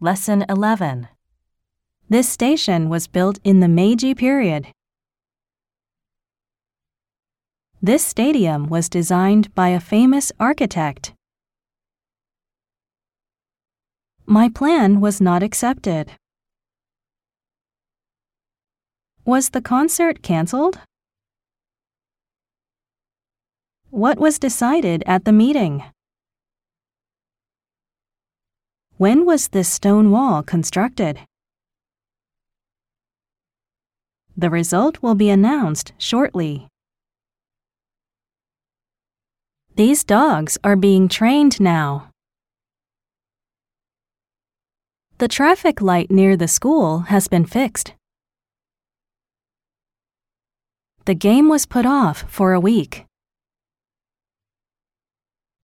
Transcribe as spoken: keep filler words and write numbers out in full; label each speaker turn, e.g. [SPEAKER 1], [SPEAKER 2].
[SPEAKER 1] Lesson eleven. This station was built in the Meiji period. This stadium was designed by a famous architect. My plan was not accepted. Was the concert canceled? What was decided at the meeting? When was this stone wall constructed? The result will be announced shortly. These dogs are being trained now. The traffic light near the school has been fixed. The game was put off for a week.